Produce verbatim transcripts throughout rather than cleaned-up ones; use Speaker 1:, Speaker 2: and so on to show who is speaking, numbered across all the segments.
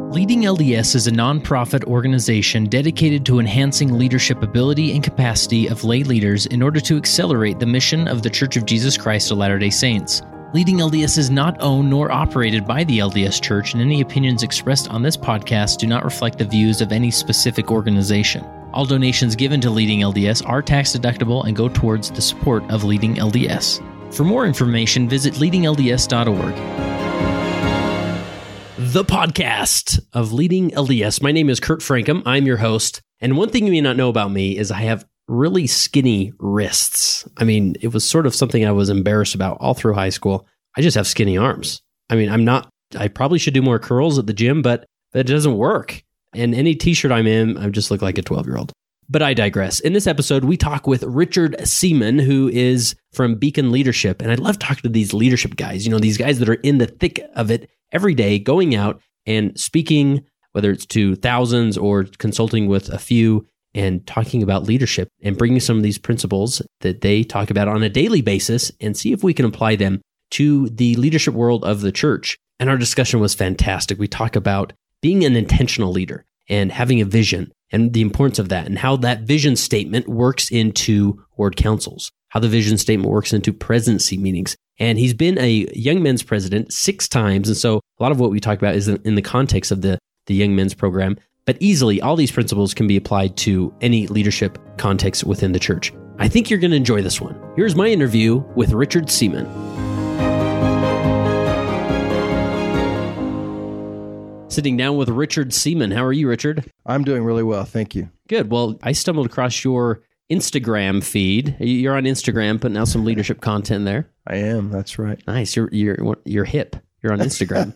Speaker 1: Leading L D S is a nonprofit organization dedicated to enhancing leadership ability and capacity of lay leaders in order to accelerate the mission of The Church of Jesus Christ of Latter-day Saints. Leading L D S is not owned nor operated by the L D S Church, and any opinions expressed on this podcast do not reflect the views of any specific organization. All donations given to Leading L D S are tax deductible and go towards the support of Leading L D S. For more information, visit leading L D S dot org.
Speaker 2: The podcast of Leading L D S. My name is Kurt Frankum. I'm your host. And one thing you may not know about me is I have really skinny wrists. I mean, it was sort of something I was embarrassed about all through high school. I just have skinny arms. I mean, I'm not, I probably should do more curls at the gym, but that doesn't work. And any t-shirt I'm in, I just look like a twelve-year-old. But I digress. In this episode, we talk with Richard Seaman, who is from Beacon Leadership. And I love talking to these leadership guys, you know, these guys that are in the thick of it every day, going out and speaking, whether it's to thousands or consulting with a few, and talking about leadership and bringing some of these principles that they talk about on a daily basis and see if we can apply them to the leadership world of the church. And our discussion was fantastic. We talk about being an intentional leader and having a vision and the importance of that, and how that vision statement works into ward councils, how the vision statement works into presidency meetings. And he's been a young men's president six times. And so a lot of what we talk about is in the context of the, the young men's program. But easily, all these principles can be applied to any leadership context within the church. I think you're going to enjoy this one. Here's my interview with Richard Seaman. Sitting down with Richard Seaman. How are you, Richard?
Speaker 3: I'm doing really well, thank you.
Speaker 2: Good. Well, I stumbled across your Instagram feed. You're on Instagram, putting out some leadership content there.
Speaker 3: I am. That's right.
Speaker 2: Nice. You're you're you're hip. You're on Instagram.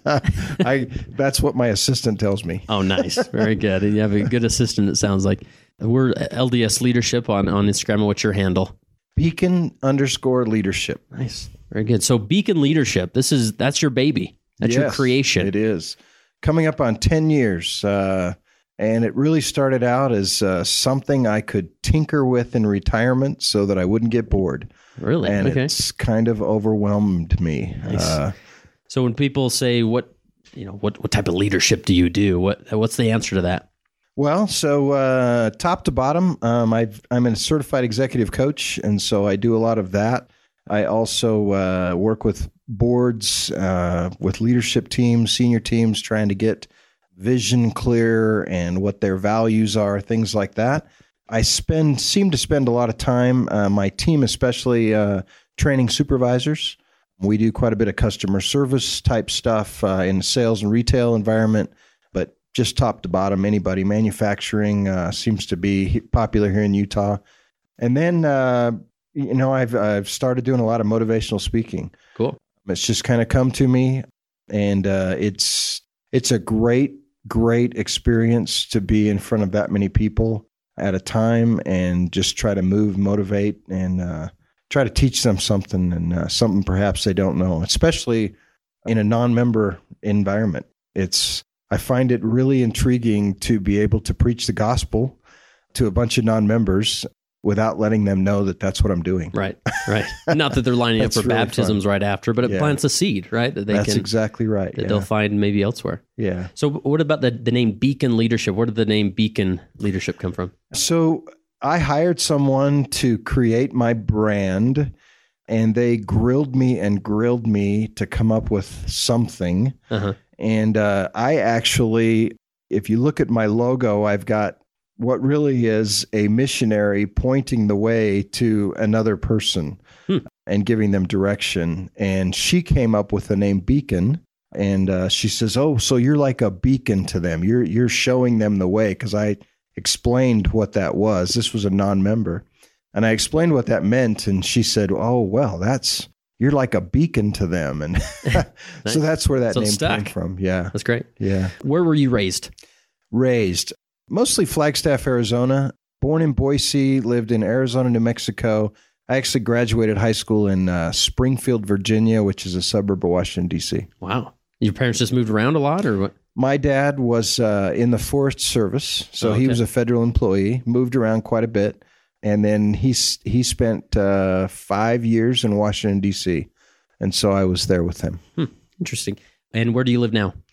Speaker 3: I that's what my assistant tells me.
Speaker 2: Oh, nice. Very good. You have a good assistant, it sounds like. We're L D S Leadership on, on Instagram. What's your handle?
Speaker 3: Beacon underscore leadership.
Speaker 2: Nice. Very good. So Beacon Leadership, this is that's your baby. That's
Speaker 3: yes,
Speaker 2: your creation.
Speaker 3: It is. Coming up on ten years. Uh, and it really started out as uh, something I could tinker with in retirement so that I wouldn't get bored.
Speaker 2: Really?
Speaker 3: And
Speaker 2: okay.
Speaker 3: It's kind of overwhelmed me.
Speaker 2: Nice.
Speaker 3: Uh,
Speaker 2: so when people say, what, you know, what, what type of leadership do you do? What, what's the answer to that?
Speaker 3: Well, so uh, top to bottom, um, I've, I'm a certified executive coach, and so I do a lot of that. I also uh, work with boards, uh, with leadership teams, senior teams, trying to get vision clear and what their values are, things like that. I spend seem to spend a lot of time, uh, my team especially, uh, training supervisors. We do quite a bit of customer service type stuff uh, in the sales and retail environment, but just top to bottom, anybody. Manufacturing uh, seems to be popular here in Utah. And then, uh, you know, I've I've started doing a lot of motivational speaking.
Speaker 2: Cool.
Speaker 3: It's just kind of come to me, and uh, it's it's a great, great experience to be in front of that many people at a time and just try to move, motivate, and uh, try to teach them something, and uh, something perhaps they don't know, especially in a non-member environment. It's I find it really intriguing to be able to preach the gospel to a bunch of non-members without letting them know that that's what I'm doing.
Speaker 2: Right, right. Not that they're lining up for
Speaker 3: really
Speaker 2: baptisms
Speaker 3: fun.
Speaker 2: right after, but it
Speaker 3: Yeah.
Speaker 2: plants a seed, right? That they
Speaker 3: That's
Speaker 2: can,
Speaker 3: exactly right.
Speaker 2: that
Speaker 3: Yeah.
Speaker 2: they'll find maybe elsewhere.
Speaker 3: yeah.
Speaker 2: So what about the, the name Beacon Leadership? Where did the name Beacon Leadership come from?
Speaker 3: So I hired someone to create my brand, and they grilled me and grilled me to come up with something.
Speaker 2: Uh-huh.
Speaker 3: And uh, I actually, if you look at my logo, I've got what really is a missionary pointing the way to another person hmm. and giving them direction. And she came up with the name Beacon. And uh, she says, "Oh, so you're like a beacon to them. You're you're showing them the way." Because I explained what that was. This was a non-member, and I explained what that meant. And she said, "Oh, well, that's you're like a beacon to them." And
Speaker 2: Nice.
Speaker 3: so that's where that
Speaker 2: So
Speaker 3: name
Speaker 2: stuck.
Speaker 3: came from. Yeah,
Speaker 2: That's great.
Speaker 3: yeah.
Speaker 2: Where were you raised?
Speaker 3: Raised mostly Flagstaff, Arizona. Born in Boise, lived in Arizona, New Mexico. I actually graduated high school in uh, Springfield, Virginia, which is a suburb of Washington, D C.
Speaker 2: Wow. Your parents just moved around a lot, or what?
Speaker 3: My dad was uh, in the Forest Service, so
Speaker 2: Oh, okay.
Speaker 3: he was a federal employee, moved around quite a bit. And then he, he spent uh, five years in Washington, D C. And so I was there with him.
Speaker 2: Hmm. Interesting. And where do you live now?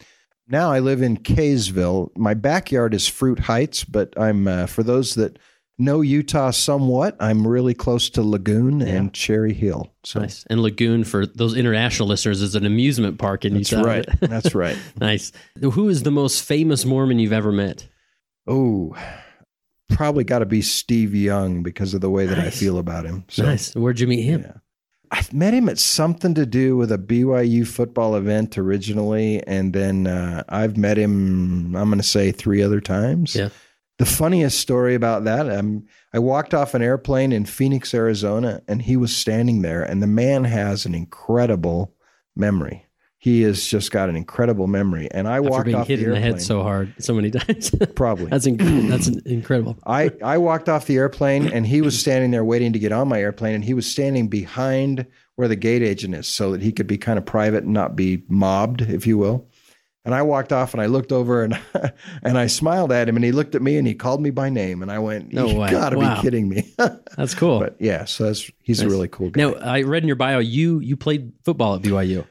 Speaker 3: Now I live in Kaysville. My backyard is Fruit Heights, but I'm uh, for those that know Utah somewhat, I'm really close to Lagoon yeah. and Cherry Hill.
Speaker 2: So nice. And Lagoon, for those international listeners, is an amusement park in
Speaker 3: That's
Speaker 2: Utah.
Speaker 3: Right. That's right.
Speaker 2: Nice. Who is the most famous Mormon you've ever met?
Speaker 3: Oh, probably got to be Steve Young because of the way that
Speaker 2: nice.
Speaker 3: I feel about him. So,
Speaker 2: nice. Where'd you meet him?
Speaker 3: Yeah. I met him at something to do with a B Y U football event originally, and then uh, I've met him, I'm going to say, three other times.
Speaker 2: Yeah.
Speaker 3: The funniest story about that, um, I walked off an airplane in Phoenix, Arizona, and he was standing there, and the man has an incredible memory. He has just got an incredible memory. And I
Speaker 2: After
Speaker 3: walked
Speaker 2: being
Speaker 3: off
Speaker 2: hit
Speaker 3: the
Speaker 2: in
Speaker 3: airplane.
Speaker 2: the head so hard so many times.
Speaker 3: Probably.
Speaker 2: That's, inc- that's incredible.
Speaker 3: I, I walked off the airplane, and he was standing there waiting to get on my airplane, and he was standing behind where the gate agent is so that he could be kind of private and not be mobbed, if you will. And I walked off, and I looked over, and and I smiled at him, and he looked at me, and he called me by name, and I went,
Speaker 2: no
Speaker 3: "You
Speaker 2: way.
Speaker 3: gotta
Speaker 2: Wow.
Speaker 3: be kidding me!"
Speaker 2: That's cool.
Speaker 3: But yeah, so that's, he's
Speaker 2: nice.
Speaker 3: a really cool guy.
Speaker 2: Now, I read in your bio you you played football at B Y U.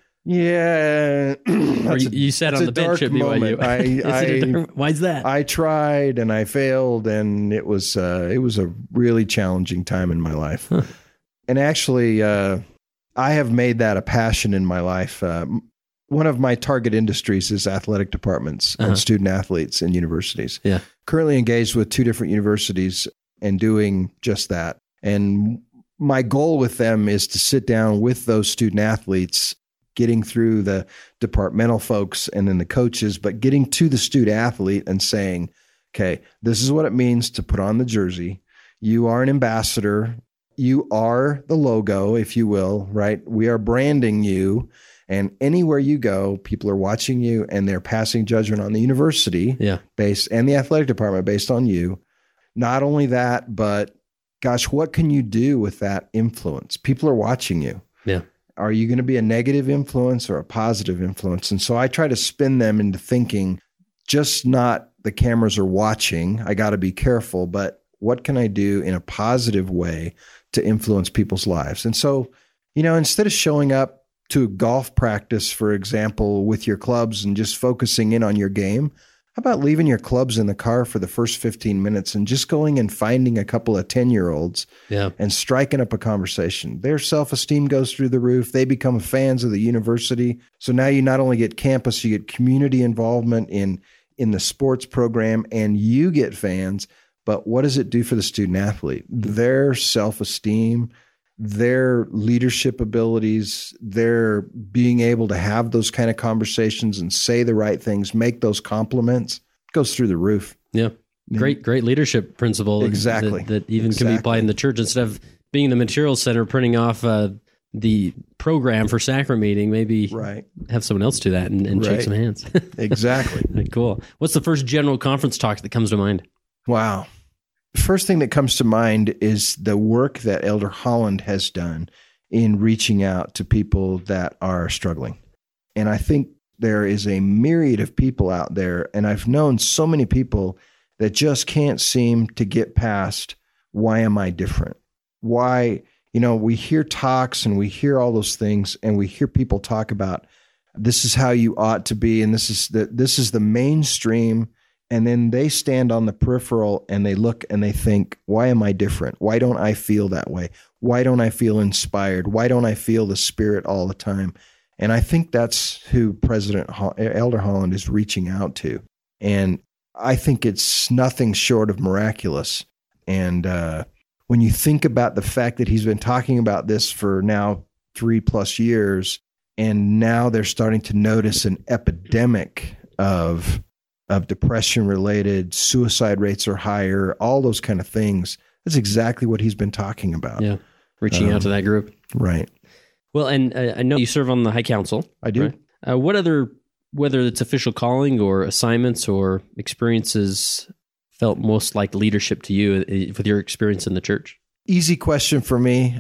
Speaker 3: Yeah,
Speaker 2: or you, you sat on the bench at B Y U.
Speaker 3: I, I,
Speaker 2: dark, why's that?
Speaker 3: I tried and I failed, and it was uh, it was a really challenging time in my life. Huh. And actually, uh, I have made that a passion in my life. Uh, one of my target industries is athletic departments uh-huh. and student athletes in universities.
Speaker 2: Yeah,
Speaker 3: currently engaged with two different universities and doing just that. And my goal with them is to sit down with those student athletes, getting through the departmental folks and then the coaches, but getting to the student athlete and saying, okay, this is what it means to put on the jersey. You are an ambassador. You are the logo, if you will, right? We are branding you. And anywhere you go, people are watching you and they're passing judgment on the university
Speaker 2: yeah.
Speaker 3: based and the athletic department based on you. Not only that, but gosh, what can you do with that influence? People are watching you.
Speaker 2: Yeah.
Speaker 3: Are you going to be a negative influence or a positive influence? And so I try to spin them into thinking, just not the cameras are watching, I got to be careful, but what can I do in a positive way to influence people's lives? And so, you know, instead of showing up to golf practice, for example, with your clubs and just focusing in on your game, how about leaving your clubs in the car for the first fifteen minutes and just going and finding a couple of ten-year-olds
Speaker 2: yeah.
Speaker 3: and striking up a conversation? Their self-esteem goes through the roof. They become fans of the university. So now you not only get campus, you get community involvement in, in the sports program, and you get fans. But what does it do for the student athlete? Their self-esteem, their leadership abilities, their being able to have those kind of conversations and say the right things, make those compliments, goes through the roof.
Speaker 2: Yeah. Great, great leadership principle.
Speaker 3: Exactly.
Speaker 2: That, that even
Speaker 3: exactly.
Speaker 2: can be applied in the church. Instead of being the materials center, printing off uh, the program for sacrament meeting, maybe
Speaker 3: right.
Speaker 2: have someone else do that and, and
Speaker 3: right.
Speaker 2: shake some hands.
Speaker 3: Exactly.
Speaker 2: Cool. What's the first general conference talk that comes to mind?
Speaker 3: Wow. First thing that comes to mind is the work that Elder Holland has done in reaching out to people that are struggling. And I think there is a myriad of people out there, and I've known so many people that just can't seem to get past, why am I different? Why, you know, we hear talks and we hear all those things, and we hear people talk about this is how you ought to be, and this is the this is the mainstream. And then they stand on the peripheral and they look and they think, why am I different? Why don't I feel that way? Why don't I feel inspired? Why don't I feel the Spirit all the time? And I think that's who President Ho- Elder Holland is reaching out to. And I think it's nothing short of miraculous. And uh, when you think about the fact that he's been talking about this for now three plus years, and now they're starting to notice an epidemic of of depression-related, suicide rates are higher, all those kind of things. That's exactly what he's been talking about.
Speaker 2: Yeah, reaching um, out to that group.
Speaker 3: Right.
Speaker 2: Well, and uh, I know you serve on the High Council.
Speaker 3: I do.
Speaker 2: Right? Uh, what other, whether it's official calling or assignments or experiences, felt most like leadership to you with your experience in the church?
Speaker 3: Easy question for me.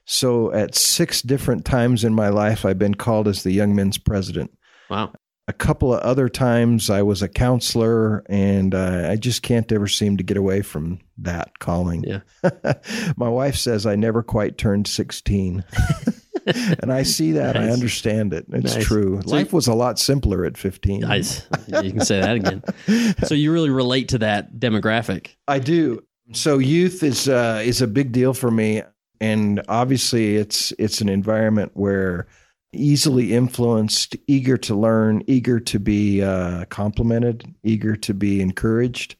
Speaker 3: So at six different times in my life, I've been called as the Young Men's President.
Speaker 2: Wow.
Speaker 3: A couple of other times I was a counselor, and uh, I just can't ever seem to get away from that calling.
Speaker 2: Yeah.
Speaker 3: My wife says I never quite turned sixteen. And I see that. Nice. I understand it. It's nice. True. So Life was a lot simpler at fifteen.
Speaker 2: Nice. You can say that again. So you really relate to that demographic.
Speaker 3: I do. So youth is uh, is a big deal for me. And obviously it's it's an environment where easily influenced, eager to learn, eager to be uh, complimented, eager to be encouraged.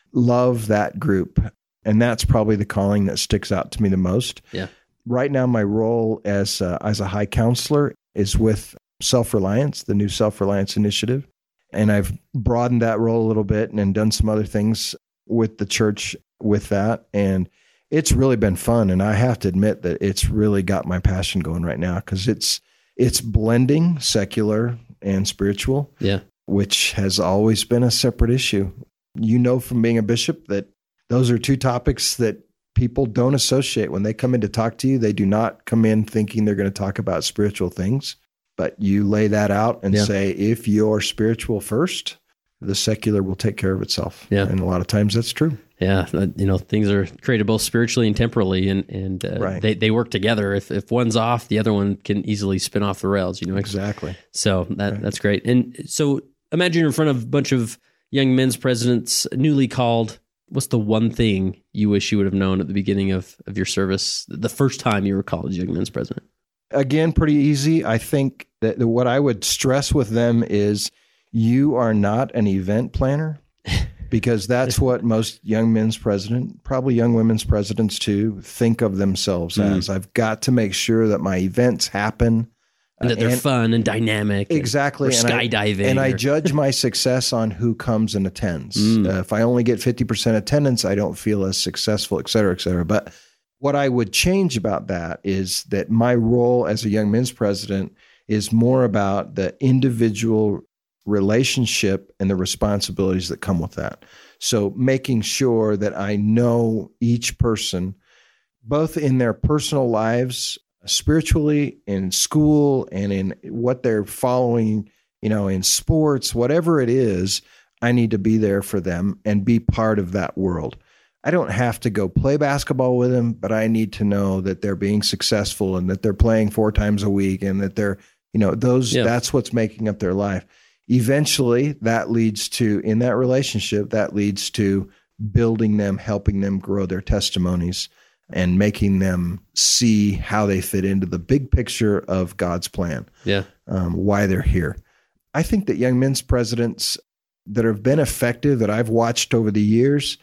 Speaker 3: Love that group. And that's probably the calling that sticks out to me the most.
Speaker 2: Yeah.
Speaker 3: Right now, my role as uh, as a high counselor is with Self-Reliance, the new Self-Reliance initiative. And I've broadened that role a little bit and, and done some other things with the church with that. And it's really been fun. And I have to admit that it's really got my passion going right now because it's it's blending secular and spiritual,
Speaker 2: yeah,
Speaker 3: which has always been a separate issue. You know from being a bishop that those are two topics that people don't associate. When they come in to talk to you, they do not come in thinking they're going to talk about spiritual things, but you lay that out and yeah. say, if you're spiritual first, the secular will take care of itself.
Speaker 2: Yeah.
Speaker 3: And a lot of times that's true.
Speaker 2: Yeah. You know, things are created both spiritually and temporally, and, and uh,
Speaker 3: right.
Speaker 2: they, they work together. If if one's off, the other one can easily spin off the rails, you know?
Speaker 3: Exactly.
Speaker 2: So that
Speaker 3: right.
Speaker 2: that's great. And so imagine you're in front of a bunch of young men's presidents, newly called. What's the one thing you wish you would have known at the beginning of, of your service, the first time you were called as young men's president?
Speaker 3: Again, pretty easy. I think that what I would stress with them is you are not an event planner, because that's what most young men's president, probably young women's presidents too, think of themselves mm. as. I've got to make sure that my events happen.
Speaker 2: And that they're and, fun and dynamic.
Speaker 3: Exactly.
Speaker 2: And, or skydiving.
Speaker 3: And, I, and
Speaker 2: or,
Speaker 3: I judge my success on who comes and attends.
Speaker 2: Mm.
Speaker 3: Uh, if I only get fifty percent attendance, I don't feel as successful, et cetera, et cetera. But what I would change about that is that my role as a young men's president is more about the individual relationship and the responsibilities that come with that. So making sure that I know each person, both in their personal lives, spiritually, in school, and in what they're following, you know, in sports, whatever it is, I need to be there for them and be part of that world. I don't have to go play basketball with them, but I need to know that they're being successful and that they're playing four times a week and that they're, you know, those, yeah. that's what's making up their life. Eventually that leads to, in that relationship, that leads to building them, helping them grow their testimonies, and making them see how they fit into the big picture of God's plan.
Speaker 2: Yeah.
Speaker 3: Um, why they're here. I think that young men's presidents that have been effective, that I've watched over the years,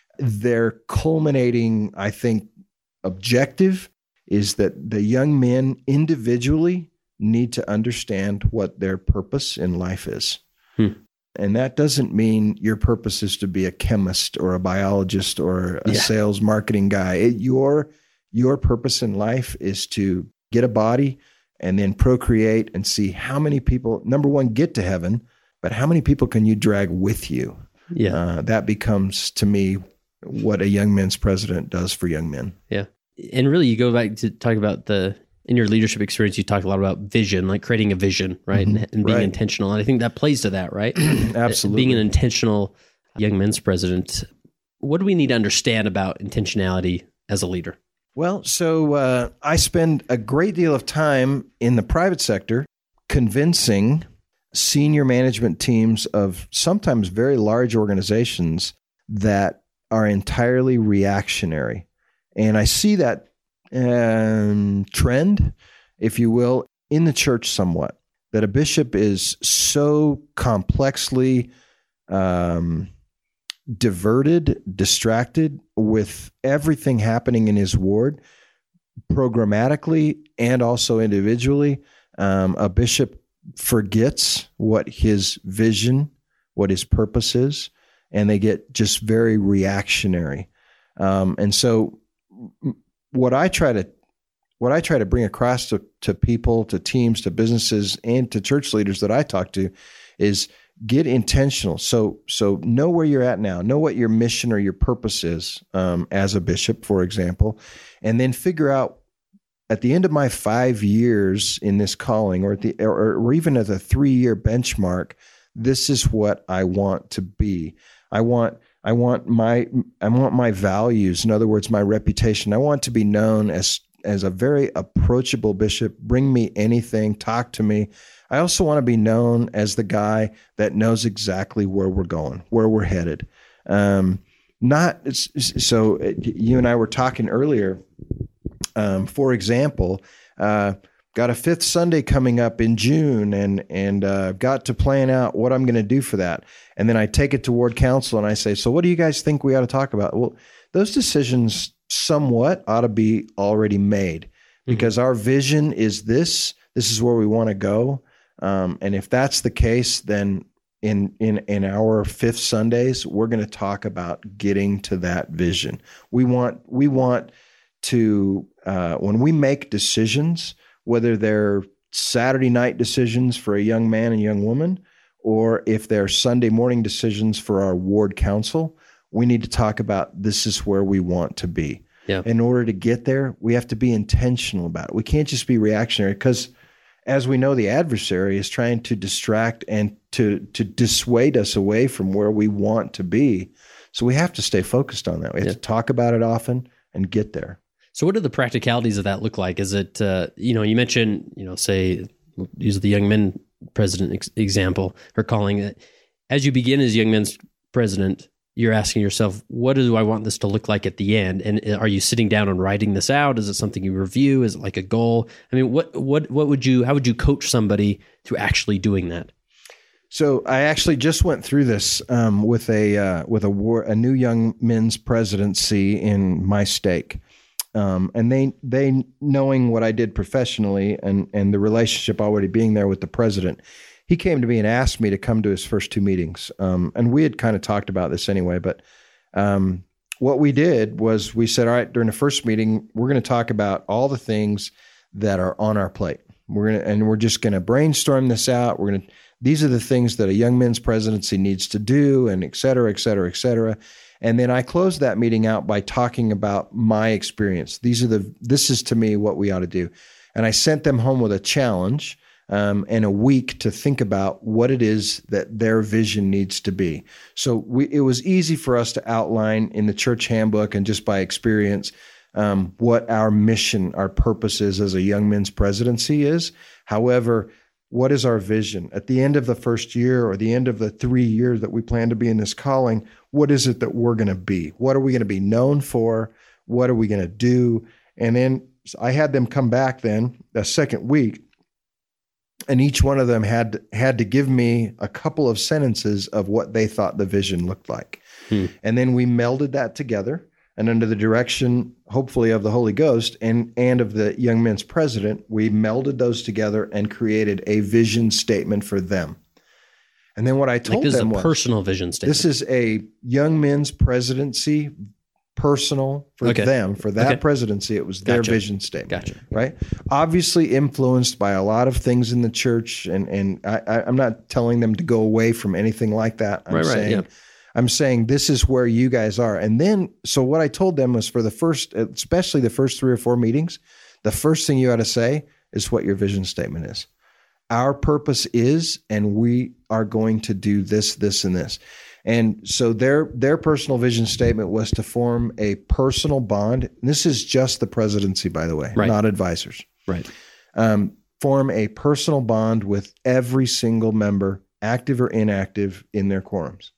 Speaker 3: their culminating, I think, objective is that the young men individually need to understand what their purpose in life is.
Speaker 2: Hmm.
Speaker 3: And that doesn't mean your purpose is to be a chemist or a biologist or a
Speaker 2: yeah.
Speaker 3: sales marketing guy. It, your, your purpose in life is to get a body and then procreate and see how many people, number one, get to heaven, but how many people can you drag with you?
Speaker 2: Yeah.
Speaker 3: Uh, that becomes, to me, what a young men's president does for young men.
Speaker 2: Yeah. And really, you go back to talk about the, in your leadership experience, you talked a lot about vision, like creating a vision, right? Mm-hmm. And, and being
Speaker 3: right.
Speaker 2: intentional. And I think that plays to that, right?
Speaker 3: Absolutely.
Speaker 2: Being an intentional young men's president. What do we need to understand about intentionality as a leader?
Speaker 3: Well, so uh, I spend a great deal of time in the private sector convincing senior management teams of sometimes very large organizations that are entirely reactionary. And I see that um, trend, if you will, in the church somewhat, that a bishop is so complexly um, diverted, distracted with everything happening in his ward, programmatically and also individually. Um, a bishop forgets what his vision, what his purpose is, and they get just very reactionary. Um, and so what I try to what I try to bring across to, to people, to teams, to businesses, and to church leaders that I talk to is get intentional. So so know where you're at now. Know what your mission or your purpose is um, as a bishop, for example, and then figure out at the end of my five years in this calling, or at the or, or even at the three-year benchmark, this is what I want to be. I want I want my I want my values, in other words, my reputation. I want to be known as as a very approachable bishop. Bring me anything, talk to me. I also want to be known as the guy that knows exactly where we're going, where we're headed. Um, not so. You and I were talking earlier. Um, for example, uh, got a fifth Sunday coming up in June, and and uh, got to plan out what I'm going to do for that. And then I take it to ward council and I say, so what do you guys think we ought to talk about? Well, those decisions somewhat ought to be already made, because mm-hmm. our vision is this. This is where we want to go. Um, and if that's the case, then in in in our fifth Sundays, we're going to talk about getting to that vision. We want we want to uh, when we make decisions, whether they're Saturday night decisions for a young man and young woman, or if they're Sunday morning decisions for our ward council, we need to talk about this is where we want to be.
Speaker 2: Yeah.
Speaker 3: In order to get there, we have to be intentional about it. We can't just be reactionary, because as we know, the adversary is trying to distract and to to dissuade us away from where we want to be. So we have to stay focused on that. We have
Speaker 2: yeah.
Speaker 3: to talk about it often and get there.
Speaker 2: So what do the practicalities of that look like? Is it, uh, you know, you mentioned, you know, say, use the young men president ex- example, or calling it, as you begin as young men's president, you're asking yourself, what do I want this to look like at the end? And are you sitting down and writing this out? Is it something you review? Is it like a goal? I mean, what what what would you, how would you coach somebody to actually doing that?
Speaker 3: So I actually just went through this um, with a uh, with a war, a new young men's presidency in my stake, um, and they they knowing what I did professionally and and the relationship already being there with the president. He came to me and asked me to come to his first two meetings. Um, and we had kind of talked about this anyway, but um, what we did was we said, all right, during the first meeting, we're going to talk about all the things that are on our plate. We're going to, and we're just going to brainstorm this out. We're going to, these are the things that a young men's presidency needs to do, and et cetera, et cetera, et cetera. And then I closed that meeting out by talking about my experience. These are the, this is to me what we ought to do. And I sent them home with a challenge Um, and a week to think about what it is that their vision needs to be. So we, it was easy for us to outline in the church handbook and just by experience um, what our mission, our purpose is as a young men's presidency is. However, what is our vision? At the end of the first year or the end of the three years that we plan to be in this calling, what is it that we're going to be? What are we going to be known for? What are we going to do? And then I had them come back then a second week, and each one of them had had to give me a couple of sentences of what they thought the vision looked like. Hmm. And then we melded that together, and under the direction, hopefully, of the Holy Ghost and, and of the young men's president, we melded those together and created a vision statement for them. And then what I told
Speaker 2: like this
Speaker 3: them
Speaker 2: is a
Speaker 3: was,
Speaker 2: personal vision statement.
Speaker 3: This is a young men's presidency, personal for
Speaker 2: okay.
Speaker 3: them, for that
Speaker 2: okay.
Speaker 3: presidency. It was their
Speaker 2: gotcha. vision
Speaker 3: statement.
Speaker 2: Gotcha.
Speaker 3: Right? Obviously influenced by a lot of things in the church. And, and I, I, I'm not telling them to go away from anything like that. I'm
Speaker 2: right,
Speaker 3: saying,
Speaker 2: right, yeah.
Speaker 3: I'm saying this is where you guys are. And then, so what I told them was for the first, especially the first three or four meetings, the first thing you ought to say is what your vision statement is. Our purpose is, and we are going to do this, this, and this. And so their their personal vision statement was to form a personal bond. And this is just the presidency, by the way,
Speaker 2: right.
Speaker 3: not advisors.
Speaker 2: Right.
Speaker 3: Um, form a personal bond with every single member, active or inactive, in their quorums.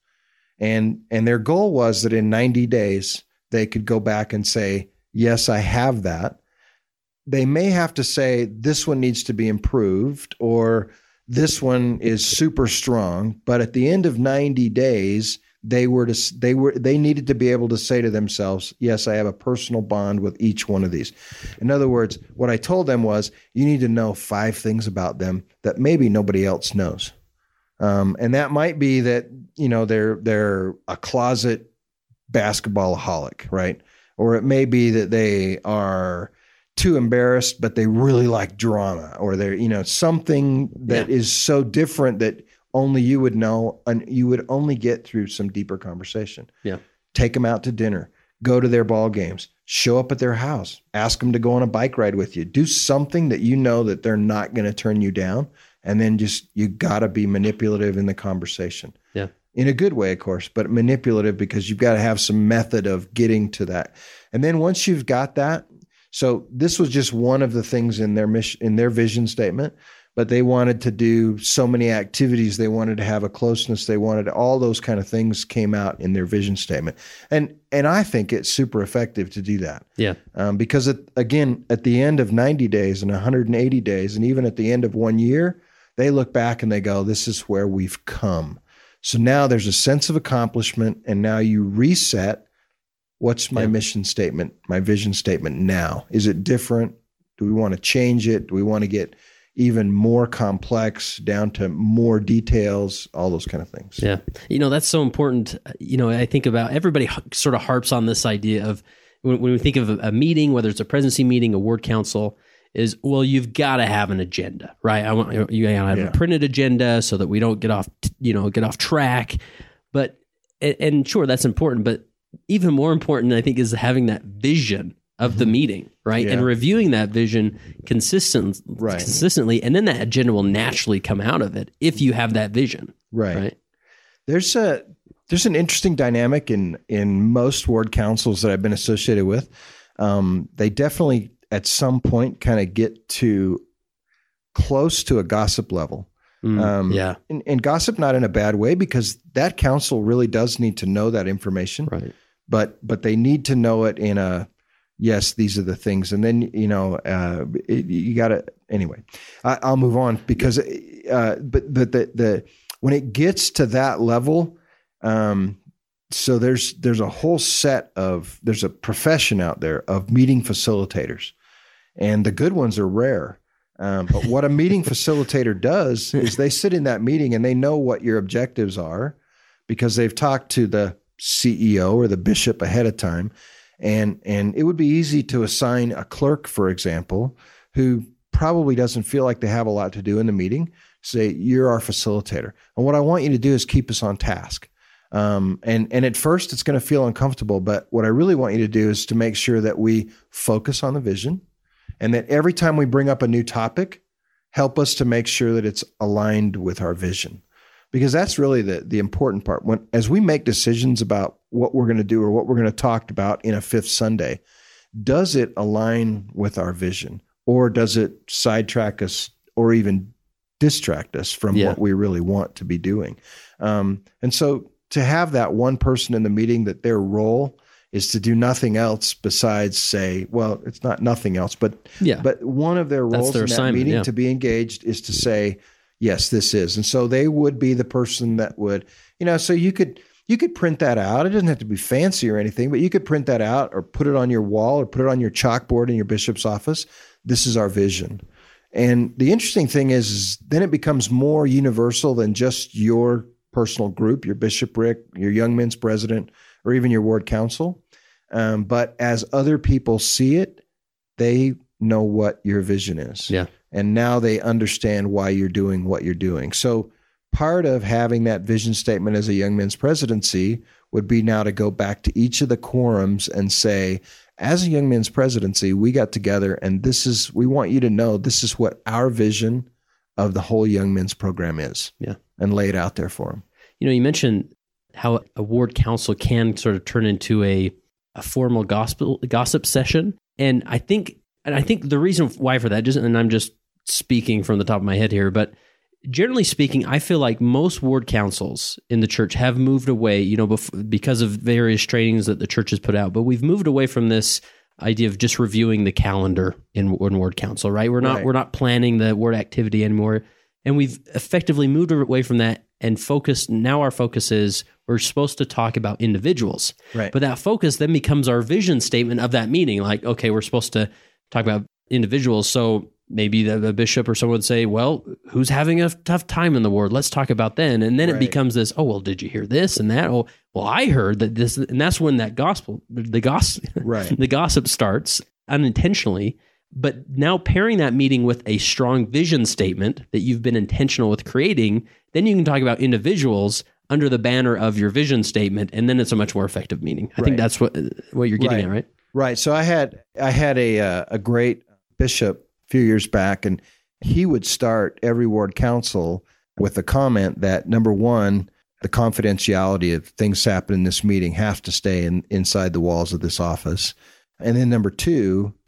Speaker 3: And and their goal was that in ninety days, they could go back and say, yes, I have that. They may have to say, this one needs to be improved, or this one is super strong, but at the end of ninety days, they were to they were they needed to be able to say to themselves, yes, I have a personal bond with each one of these. In other words, what I told them was, you need to know five things about them that maybe nobody else knows. Um, and that might be that, you know, they're they're a closet basketballaholic, right? Or it may be that they are too embarrassed, but they really like drama, or they're, you know, something that yeah. is so different that only you would know, and you would only get through some deeper conversation.
Speaker 2: Yeah.
Speaker 3: Take them out to dinner, go to their ball games, show up at their house, ask them to go on a bike ride with you, do something that you know that they're not going to turn you down. And then just, you got to be manipulative in the conversation.
Speaker 2: Yeah.
Speaker 3: In a good way, of course, but manipulative, because you've got to have some method of getting to that. And then once you've got that, So this was just one of the things in their mission, in their vision statement, but they wanted to do so many activities. They wanted to have a closeness. They wanted all those kind of things came out in their vision statement. And, and I think it's super effective to do that.
Speaker 2: Yeah.
Speaker 3: Um, because it, again, at the end of ninety days and one hundred eighty days, and even at the end of one year, they look back and they go, this is where we've come. So now there's a sense of accomplishment, and now you reset. What's my yeah. mission statement, my vision statement now? Is it different? Do we want to change it? Do we want to get even more complex down to more details, all those kind of things?
Speaker 2: Yeah. You know, that's so important. You know, I think about everybody sort of harps on this idea of when, when we think of a, a meeting, whether it's a presidency meeting, a ward council, is, well, you've got to have an agenda, right? I want you got to have yeah. a printed agenda so that we don't get off, you know, get off track. But, and, and sure, that's important, but even more important, I think, is having that vision of mm-hmm. the meeting, right? Yeah. And reviewing that vision consistent, right. consistently, and then that agenda will naturally come out of it if you have that vision,
Speaker 3: right?
Speaker 2: right?
Speaker 3: There's a there's an interesting dynamic in in most ward councils that I've been associated with. Um, they definitely at some point kind of get to close to a gossip level.
Speaker 2: Mm,
Speaker 3: um,
Speaker 2: yeah.
Speaker 3: And, and gossip not in a bad way, because that council really does need to know that information.
Speaker 2: Right.
Speaker 3: But but they need to know it in a, yes, these are the things. And then, you know, uh, it, you got to, anyway, I, I'll move on because, uh, but, but the, the, when it gets to that level, um, so there's, there's a whole set of, there's a profession out there of meeting facilitators, and the good ones are rare. Um, but what a meeting facilitator does is they sit in that meeting and they know what your objectives are because they've talked to the C E O or the bishop ahead of time. And, and it would be easy to assign a clerk, for example, who probably doesn't feel like they have a lot to do in the meeting. Say, you're our facilitator. And what I want you to do is keep us on task. Um, and, and at first it's going to feel uncomfortable, but what I really want you to do is to make sure that we focus on the vision, and that every time we bring up a new topic, help us to make sure that it's aligned with our vision. Because that's really the, the important part. When, as we make decisions about what we're going to do or what we're going to talk about in a fifth Sunday, does it align with our vision, or does it sidetrack us or even distract us from
Speaker 2: yeah.
Speaker 3: what we really want to be doing? Um, and so to have that one person in the meeting that their role is to do nothing else besides say, well, it's not nothing else, but
Speaker 2: yeah.
Speaker 3: but one of their roles
Speaker 2: their
Speaker 3: in that meeting
Speaker 2: yeah.
Speaker 3: to be engaged is to say, yes, this is. And so they would be the person that would, you know, so you could you could print that out. It doesn't have to be fancy or anything, but you could print that out or put it on your wall or put it on your chalkboard in your bishop's office. This is our vision. And the interesting thing is, is then it becomes more universal than just your personal group, your bishopric, your young men's president, or even your ward council. Um, but as other people see it, they know what your vision is.
Speaker 2: Yeah.
Speaker 3: And now they understand why you're doing what you're doing. So part of having that vision statement as a young men's presidency would be now to go back to each of the quorums and say, as a young men's presidency, we got together and this is, we want you to know this is what our vision of the whole young men's program is.
Speaker 2: Yeah.
Speaker 3: And lay it out there for them.
Speaker 2: You know, you mentioned how a ward council can sort of turn into a, a formal gospel, gossip session. And I think, and I think the reason why for that, just, and I'm just speaking from the top of my head here, but generally speaking, I feel like most ward councils in the church have moved away, you know, bef- because of various trainings that the church has put out, but we've moved away from this idea of just reviewing the calendar in, in ward council, right? We're not,
Speaker 3: right.
Speaker 2: we're not planning the ward activity anymore. And we've effectively moved away from that and focused. Now our focus is we're supposed to talk about individuals,
Speaker 3: right?
Speaker 2: But that focus then becomes our vision statement of that meeting. Like, okay, we're supposed to talk about individuals. So maybe the, the bishop or someone would say, well, who's having a tough time in the ward? Let's talk about then. And then right. it becomes this, oh, well, did you hear this and that? Oh, well, I heard that this, and that's when that gospel, the gossip,
Speaker 3: right.
Speaker 2: the gossip starts unintentionally. But now pairing that meeting with a strong vision statement that you've been intentional with creating, then you can talk about individuals under the banner of your vision statement, and then it's a much more effective meeting. I right. think that's what what you're getting
Speaker 3: right.
Speaker 2: at, right?
Speaker 3: Right. So I had I had a uh, a great bishop a few years back, and he would start every ward council with a comment that, number one, the confidentiality of things happen in this meeting have to stay in, inside the walls of this office. And then number two,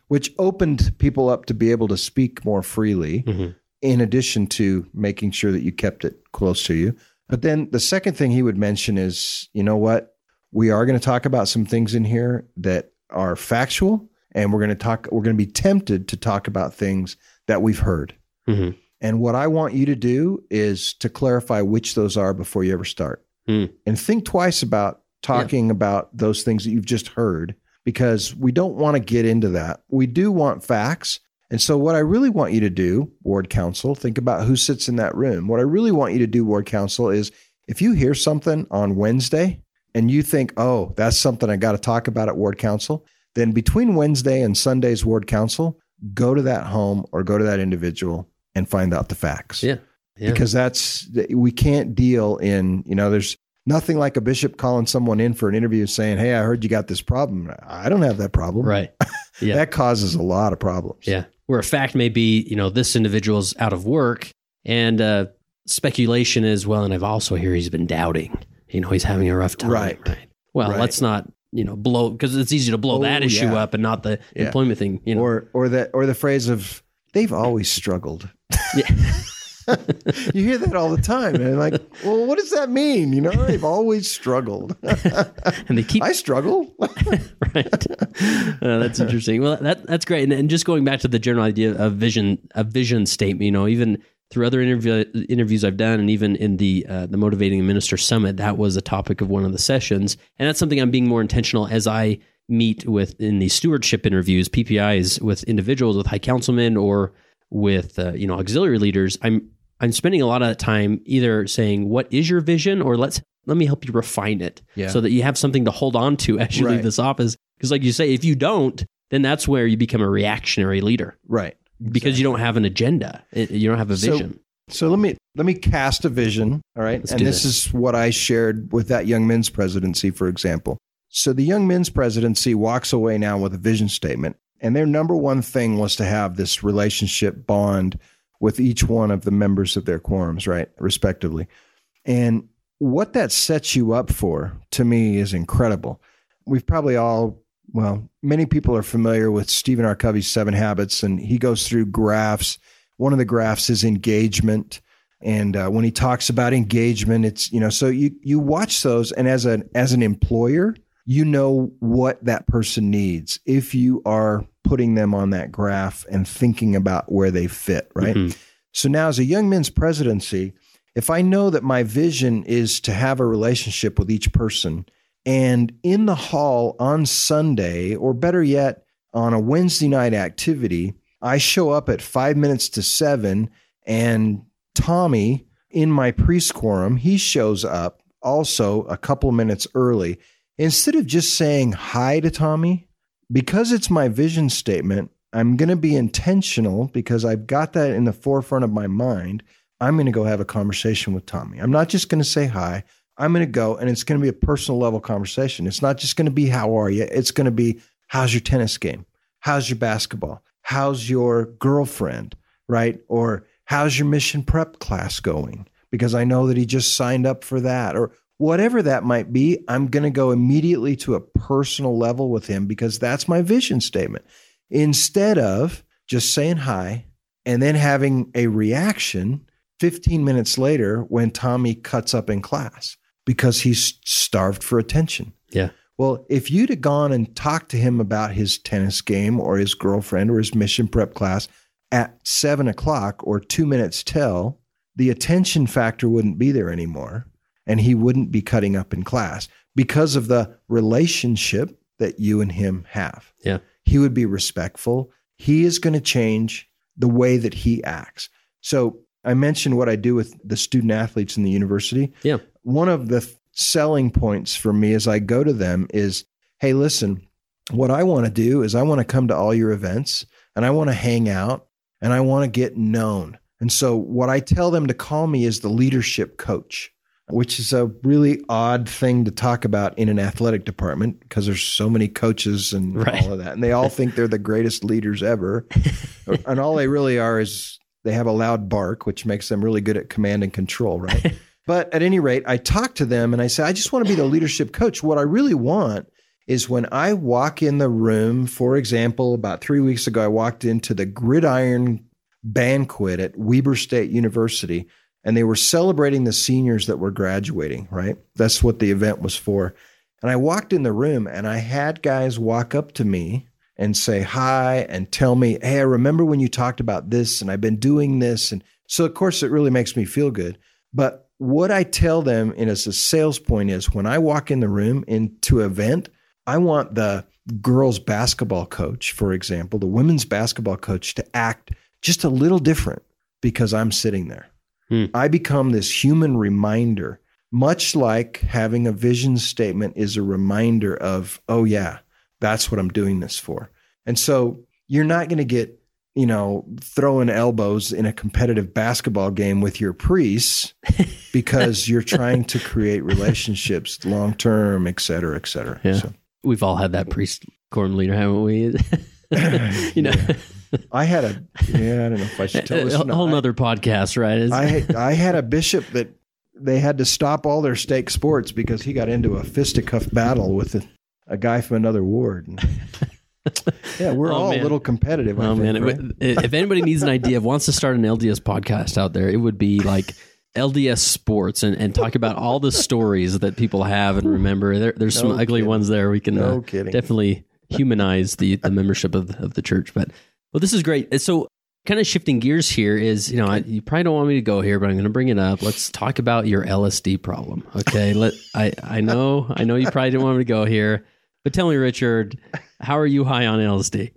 Speaker 3: which opened people up to be able to speak more freely,
Speaker 2: Mm-hmm.
Speaker 3: in addition to making sure that you kept it close to you. But then the second thing he would mention is, you know what? We are going to talk about some things in here that are factual, and we're going to talk, we're going to be tempted to talk about things that we've heard.
Speaker 2: Mm-hmm.
Speaker 3: And what I want you to do is to clarify which those are before you ever start.
Speaker 2: Mm.
Speaker 3: And think twice about talking yeah. about those things that you've just heard, because we don't want to get into that. We do want facts. And so what I really want you to do, ward council, think about who sits in that room. What I really want you to do, ward council, is if you hear something on Wednesday and you think, oh, that's something I got to talk about at ward council, then between Wednesday and Sunday's ward council, go to that home or go to that individual and find out the facts.
Speaker 2: Yeah. yeah.
Speaker 3: Because that's, we can't deal in, you know, there's nothing like a bishop calling someone in for an interview saying, hey, I heard you got this problem. I don't have that problem.
Speaker 2: Right. Yeah.
Speaker 3: That causes a lot of problems.
Speaker 2: Yeah. Where a fact may be, you know, this individual's out of work, and uh, speculation is, well, and I've also hear he's been doubting, you know, he's having a rough time.
Speaker 3: Right.
Speaker 2: right. Well,
Speaker 3: right.
Speaker 2: let's not, you know, blow, because it's easy to blow
Speaker 3: oh,
Speaker 2: that issue
Speaker 3: yeah.
Speaker 2: up and not the
Speaker 3: yeah.
Speaker 2: employment thing, you know.
Speaker 3: Or, or that, or the phrase of, they've always struggled.
Speaker 2: Yeah.
Speaker 3: You hear that all the time. And like, well, what does that mean? You know, they've always struggled.
Speaker 2: And they keep,
Speaker 3: I struggle.
Speaker 2: Right. Uh, that's interesting. Well, that that's great. And, and just going back to the general idea of vision, a vision statement, you know, even through other interview, interviews I've done, and even in the uh, the Motivating a Minister Summit, that was a topic of one of the sessions. And that's something I'm being more intentional as I meet with in these stewardship interviews, P P Is, with individuals, with high councilmen, or with uh, you know, auxiliary leaders. I'm I'm spending a lot of time either saying, what is your vision? Or let's let me help you refine it
Speaker 3: yeah.
Speaker 2: so that you have something to hold on to as you
Speaker 3: right.
Speaker 2: leave this office. Because like you say, if you don't, then that's where you become a reactionary leader.
Speaker 3: Right.
Speaker 2: Because
Speaker 3: exactly.
Speaker 2: you don't have an agenda. You don't have a vision.
Speaker 3: So, so let me let me cast a vision, all right?
Speaker 2: Let's
Speaker 3: and
Speaker 2: do
Speaker 3: this,
Speaker 2: this
Speaker 3: is what I shared with that young men's presidency, for example. So the young men's presidency walks away now with a vision statement. And their number one thing was to have this relationship bond with each one of the members of their quorums, right, respectively. And what that sets you up for, to me, is incredible. We've probably all, well, many people are familiar with Stephen R. Covey's Seven Habits, and he goes through graphs. One of the graphs is engagement. And uh, when he talks about engagement, it's, you know, so you you watch those, and as an as an employer, you know what that person needs if you are putting them on that graph and thinking about where they fit, right? Mm-hmm. So now as a young men's presidency, if I know that my vision is to have a relationship with each person, and in the hall on Sunday, or better yet, on a Wednesday night activity, I show up at five minutes to seven, and Tommy in my priest quorum, he shows up also a couple of minutes early. Instead of just saying hi to Tommy, because it's my vision statement, I'm going to be intentional because I've got that in the forefront of my mind. I'm going to go have a conversation with Tommy. I'm not just going to say hi. I'm going to go, and it's going to be a personal level conversation. It's not just going to be, how are you? It's going to be, how's your tennis game? How's your basketball? How's your girlfriend, right? Or how's your mission prep class going? Because I know that he just signed up for that, or whatever that might be. I'm going to go immediately to a personal level with him because that's my vision statement. Instead of just saying hi and then having a reaction fifteen minutes later when Tommy cuts up in class because he's starved for attention.
Speaker 2: Yeah.
Speaker 3: Well, if you'd have gone and talked to him about his tennis game or his girlfriend or his mission prep class at seven o'clock or two minutes till, the attention factor wouldn't be there anymore. And he wouldn't be cutting up in class because of the relationship that you and him have.
Speaker 2: Yeah.
Speaker 3: He would be respectful. He is going to change the way that he acts. So I mentioned what I do with the student athletes in the university.
Speaker 2: Yeah.
Speaker 3: One of the selling points for me as I go to them is, hey, listen, what I want to do is I want to come to all your events and I want to hang out and I want to get known. And so what I tell them to call me is the leadership coach, which is a really odd thing to talk about in an athletic department because there's so many coaches and
Speaker 2: right.
Speaker 3: all of that. And they all think they're the greatest leaders ever. And all they really are is they have a loud bark, which makes them really good at command and control, right? But at any rate, I talk to them and I say, I just want to be the leadership coach. What I really want is when I walk in the room. For example, about three weeks ago, I walked into the Gridiron banquet at Weber State University, and they were celebrating the seniors that were graduating, right? That's what the event was for. And I walked in the room, and I had guys walk up to me and say hi and tell me, hey, I remember when you talked about this, and I've been doing this. And so, of course, it really makes me feel good. But what I tell them, and as a sales point, is when I walk in the room into an event, I want the girls' basketball coach, for example, the women's basketball coach, to act just a little different because I'm sitting there. Hmm. I become this human reminder, much like having a vision statement is a reminder of, oh, yeah, that's what I'm doing this for. And so you're not going to get, you know, throwing elbows in a competitive basketball game with your priests because you're trying to create relationships long-term, et cetera, et cetera.
Speaker 2: Yeah.
Speaker 3: So.
Speaker 2: We've all had that priest quorum leader, haven't we? you know,
Speaker 3: yeah. I had a, yeah, I don't know if I should tell this.
Speaker 2: A whole
Speaker 3: no,
Speaker 2: nother podcast, right?
Speaker 3: I, I had a bishop that they had to stop all their stake sports because he got into a fisticuff battle with a, a guy from another ward. And, yeah, we're oh, all man. a little competitive. I
Speaker 2: oh,
Speaker 3: think,
Speaker 2: man.
Speaker 3: Right?
Speaker 2: If anybody needs an idea, wants to start an L D S podcast out there, it would be like L D S Sports and, and talk about all the stories that people have and remember. There, there's no some kidding. ugly ones there. We can no uh, definitely humanize the, the membership of, of the church. But well, this is great. So kind of shifting gears here is, you know, I, you probably don't want me to go here, but I'm going to bring it up. Let's talk about your L S D problem. Okay. Let I, I know, I know you probably didn't want me to go here, but tell me, Richard, how are you high on L S D?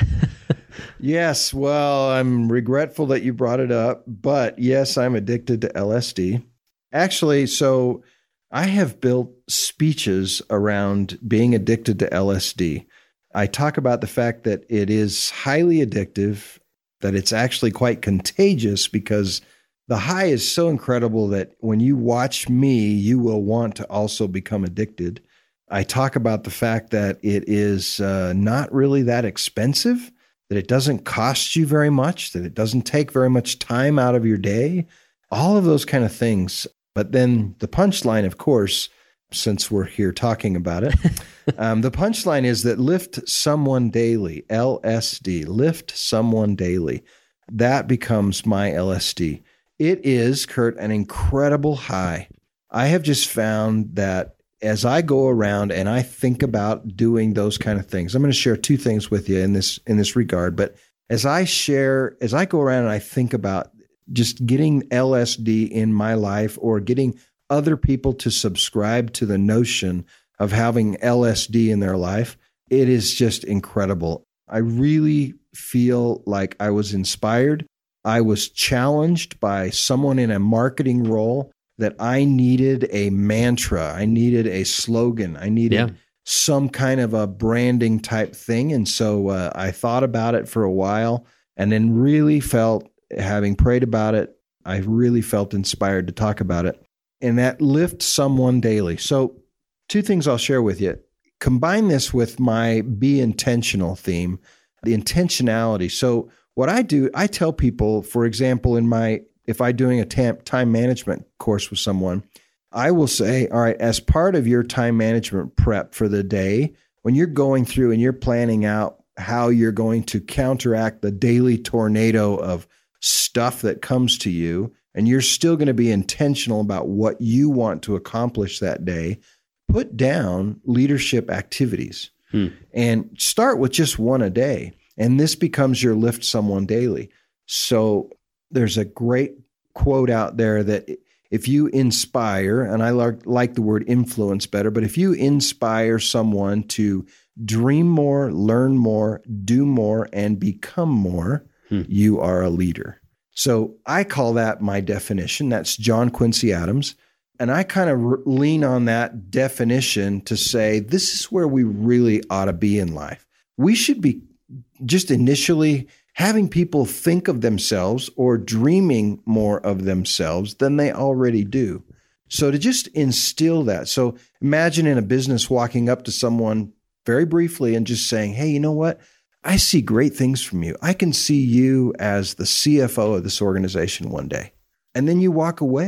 Speaker 3: Yes. Well, I'm regretful that you brought it up, but yes, I'm addicted to L S D. Actually, so I have built speeches around being addicted to L S D. I talk about the fact that it is highly addictive, that it's actually quite contagious because the high is so incredible that when you watch me, you will want to also become addicted. I talk about the fact that it is uh, not really that expensive, that it doesn't cost you very much, that it doesn't take very much time out of your day, all of those kind of things. But then the punchline, of course, since we're here talking about it, um, the punchline is that lift someone daily, L S D, lift someone daily. That becomes my L S D. It is, Kurt, an incredible high. I have just found that as I go around and I think about doing those kind of things, I'm going to share two things with you in this in this regard. But as I share, as I go around and I think about just getting L S D in my life or getting other people to subscribe to the notion of having L S D in their life, it is just incredible. I really feel like I was inspired. I was challenged by someone in a marketing role that I needed a mantra. I needed a slogan. I needed yeah. some kind of a branding type thing. And so uh, I thought about it for a while and then really felt, having prayed about it, I really felt inspired to talk about it. And that lift someone daily. So two things I'll share with you. Combine this with my be intentional theme, the intentionality. So what I do, I tell people, for example, in my, if I'm doing a time management course with someone, I will say, all right, as part of your time management prep for the day, when you're going through and you're planning out how you're going to counteract the daily tornado of stuff that comes to you, and you're still going to be intentional about what you want to accomplish that day, put down leadership activities hmm. and start with just one a day. And this becomes your lift someone daily. So there's a great quote out there that if you inspire, and I like, like the word influence better, but if you inspire someone to dream more, learn more, do more, and become more, hmm. you are a leader. So I call that my definition. That's John Quincy Adams. And I kind of re- lean on that definition to say, this is where we really ought to be in life. We should be just initially having people think of themselves or dreaming more of themselves than they already do. So to just instill that. So imagine in a business walking up to someone very briefly and just saying, hey, you know what? I see great things from you. I can see you as the C F O of this organization one day. And then you walk away.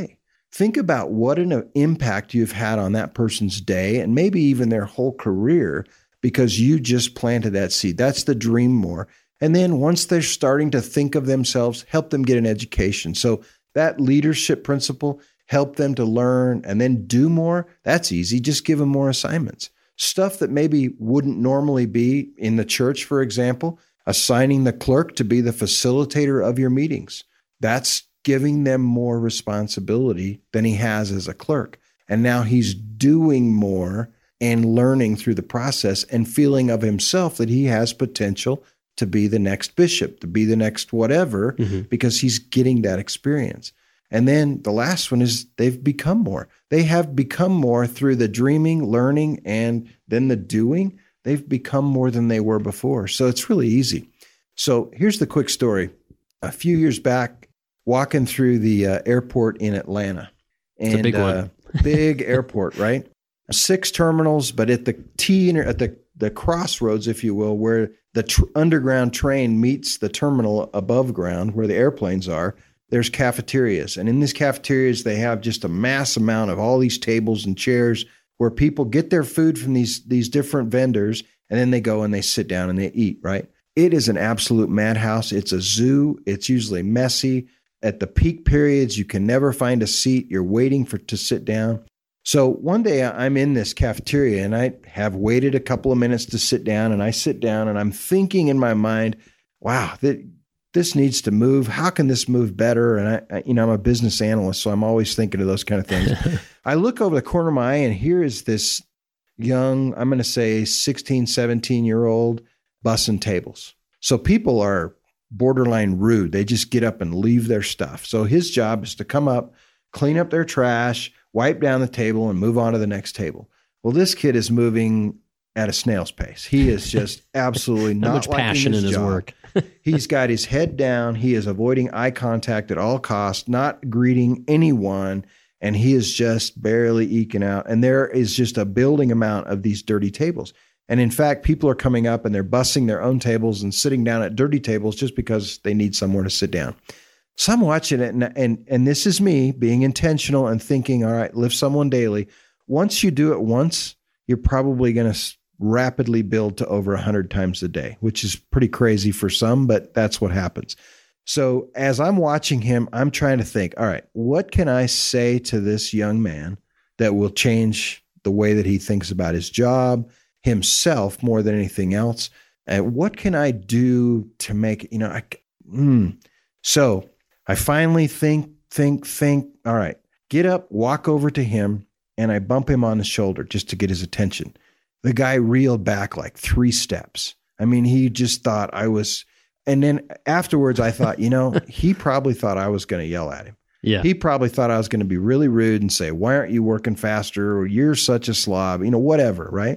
Speaker 3: think about what an impact you've had on that person's day and maybe even their whole career because you just planted that seed. That's the dream more. And then once they're starting to think of themselves, help them get an education. So that leadership principle, help them to learn and then do more. That's easy. Just give them more assignments. Stuff that maybe wouldn't normally be in the church, for example, assigning the clerk to be the facilitator of your meetings. That's giving them more responsibility than he has as a clerk. And now he's doing more and learning through the process and feeling of himself that he has potential to be the next bishop, to be the next whatever, mm-hmm. because he's getting that experience. And then the last one is they've become more. They have become more through the dreaming, learning, and then the doing. They've become more than they were before. So it's really easy. So here's the quick story. A few years back, walking through the uh, airport in Atlanta. And,
Speaker 2: it's a big one.
Speaker 3: uh, big airport, right? Six terminals, but at the T, at the, the crossroads, if you will, where the tr- underground train meets the terminal above ground where the airplanes are, there's cafeterias. And in these cafeterias, they have just a mass amount of all these tables and chairs where people get their food from these, these different vendors, and then they go and they sit down and they eat, right? It is an absolute madhouse. It's a zoo. It's usually messy. At the peak periods, you can never find a seat. You're waiting for to sit down. So one day I'm in this cafeteria and I have waited a couple of minutes to sit down, and I sit down and I'm thinking in my mind, wow, that this needs to move. How can this move better? And I, I, you know, I'm a business analyst, so I'm always thinking of those kind of things. I look over the corner of my eye and here is this young, I'm going to say sixteen, seventeen year old bussing tables. So people are borderline rude. They just get up and leave their stuff. So his job is to come up, clean up their trash, wipe down the table, and move on to the next table. Well, this kid is moving at a snail's pace. He is just absolutely not
Speaker 2: much passion
Speaker 3: his
Speaker 2: in his
Speaker 3: job.
Speaker 2: work.
Speaker 3: He's got his head down. He is avoiding eye contact at all costs, not greeting anyone, and he is just barely eking out. And there is just a building amount of these dirty tables. And in fact, people are coming up and they're bussing their own tables and sitting down at dirty tables just because they need somewhere to sit down. So I'm watching it, and, and, and this is me being intentional and thinking, all right, lift someone daily. Once you do it once, you're probably going to rapidly build to over one hundred times a day, which is pretty crazy for some, but that's what happens. So as I'm watching him, I'm trying to think, all right, what can I say to this young man that will change the way that he thinks about his job, himself more than anything else? And what can I do to make, you know, I, mm. So I finally think, think, think, all right, get up, walk over to him, and I bump him on the shoulder just to get his attention. The guy reeled back like three steps. I mean, he just thought I was, and then afterwards I thought, you know, he probably thought I was going to yell at him.
Speaker 2: Yeah.
Speaker 3: He probably thought I was going to be really rude and say, why aren't you working faster? Or you're such a slob, you know, whatever, right?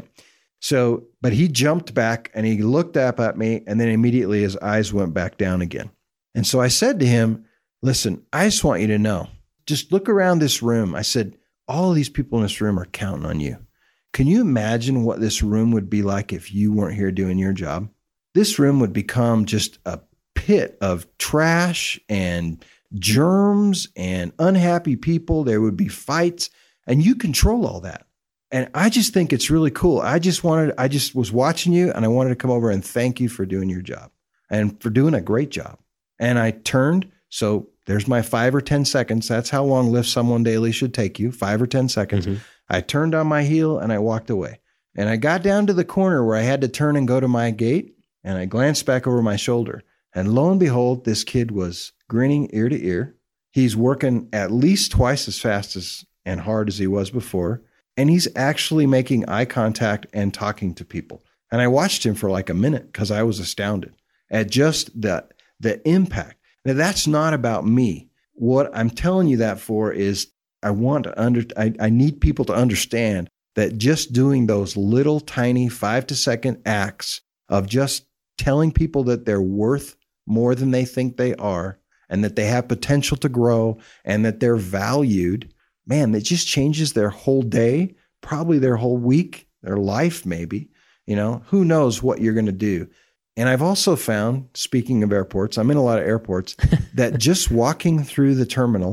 Speaker 3: So, but he jumped back and he looked up at me, and then immediately his eyes went back down again. And so I said to him, listen, I just want you to know, just look around this room. I said, all of these people in this room are counting on you. Can you imagine what this room would be like if you weren't here doing your job? This room would become just a pit of trash and germs and unhappy people. There would be fights, and you control all that. And I just think it's really cool. I just wanted, I just was watching you, and I wanted to come over and thank you for doing your job and for doing a great job. And I turned. So there's my five or ten seconds. That's how long Lift Someone Daily should take you, five or ten seconds. Mm-hmm. I turned on my heel and I walked away. And I got down to the corner where I had to turn and go to my gate, and I glanced back over my shoulder. And lo and behold, this kid was grinning ear to ear. He's working at least twice as fast as and hard as he was before. And he's actually making eye contact and talking to people. And I watched him for like a minute because I was astounded at just the, the impact. Now, that's not about me. What I'm telling you that for is I want to under, I, I need people to understand that just doing those little tiny five to second acts of just telling people that they're worth more than they think they are, and that they have potential to grow, and that they're valued, man, it just changes their whole day, probably their whole week, their life maybe. You know, who knows what you're going to do. And I've also found, speaking of airports, I'm in a lot of airports, that just walking through the terminal,